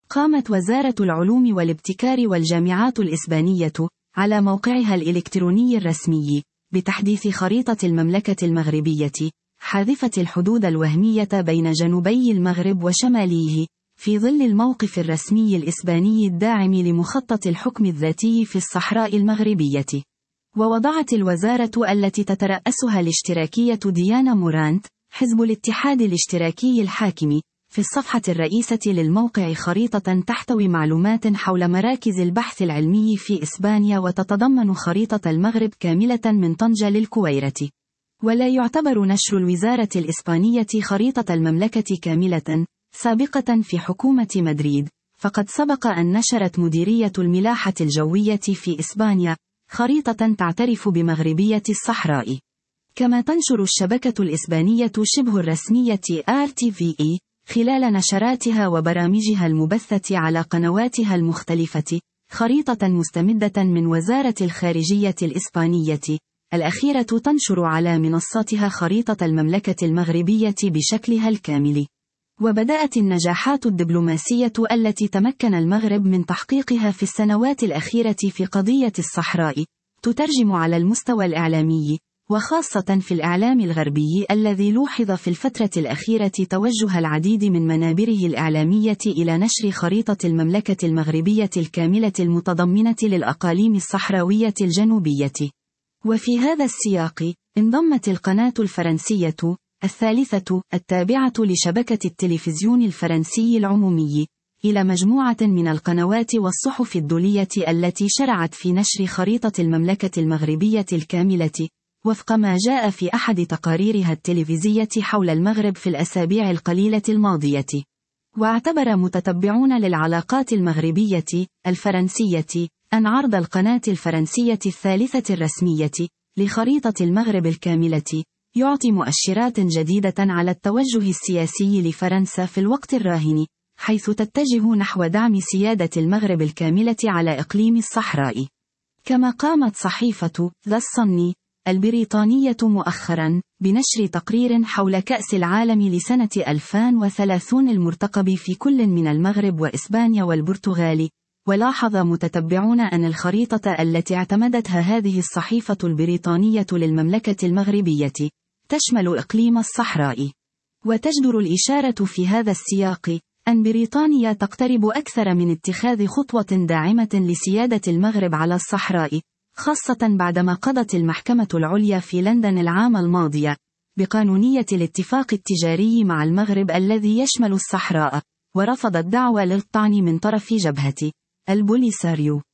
قامت وزارة العلوم والابتكار والجامعات الإسبانية على موقعها الإلكتروني الرسمي بتحديث خريطة المملكة المغربية، حاذفة الحدود الوهمية بين جنوبي المغرب وشماليه، في ظل الموقف الرسمي الإسباني الداعم لمخطط الحكم الذاتي في الصحراء المغربية. ووضعت الوزارة التي تترأسها الاشتراكية ديانا مورانت، حزب الاتحاد الاشتراكي الحاكم، في الصفحة الرئيسة للموقع خريطة تحتوي معلومات حول مراكز البحث العلمي في إسبانيا، وتتضمن خريطة المغرب كاملة من طنجة للكويرة. ولا يعتبر نشر الوزارة الإسبانية خريطة المملكة كاملة سابقة في حكومة مدريد، فقد سبق أن نشرت مديرية الملاحة الجوية في إسبانيا خريطة تعترف بمغربية الصحراء. كما تنشر الشبكة الإسبانية شبه الرسمية RTVE خلال نشراتها وبرامجها المبثة على قنواتها المختلفة خريطة مستمدة من وزارة الخارجية الإسبانية، الأخيرة تنشر على منصاتها خريطة المملكة المغربية بشكلها الكامل. وبدأت النجاحات الدبلوماسية التي تمكن المغرب من تحقيقها في السنوات الأخيرة في قضية الصحراء تترجم على المستوى الإعلامي، وخاصة في الإعلام الغربي الذي لوحظ في الفترة الأخيرة توجه العديد من منابره الإعلامية إلى نشر خريطة المملكة المغربية الكاملة المتضمنة للأقاليم الصحراوية الجنوبية. وفي هذا السياق، انضمت القناة الفرنسية الثالثة التابعة لشبكة التلفزيون الفرنسي العمومي إلى مجموعة من القنوات والصحف الدولية التي شرعت في نشر خريطة المملكة المغربية الكاملة، وفق ما جاء في أحد تقاريرها التلفزية حول المغرب في الأسابيع القليلة الماضية. واعتبر متتبعون للعلاقات المغربية الفرنسية أن عرض القناة الفرنسية الثالثة الرسمية لخريطة المغرب الكاملة يعطي مؤشرات جديدة على التوجه السياسي لفرنسا في الوقت الراهن، حيث تتجه نحو دعم سيادة المغرب الكاملة على إقليم الصحراء. كما قامت صحيفة The Sun البريطانية مؤخرا بنشر تقرير حول كأس العالم لسنة 2030 المرتقب في كل من المغرب وإسبانيا والبرتغال. ولاحظ متتبعون أن الخريطة التي اعتمدتها هذه الصحيفة البريطانية للمملكة المغربية تشمل إقليم الصحراء. وتجدر الإشارة في هذا السياق أن بريطانيا تقترب أكثر من اتخاذ خطوة داعمة لسيادة المغرب على الصحراء، خاصة بعدما قضت المحكمة العليا في لندن العام الماضي بقانونية الاتفاق التجاري مع المغرب الذي يشمل الصحراء، ورفضت دعوى للطعن من طرف جبهة البوليساريو.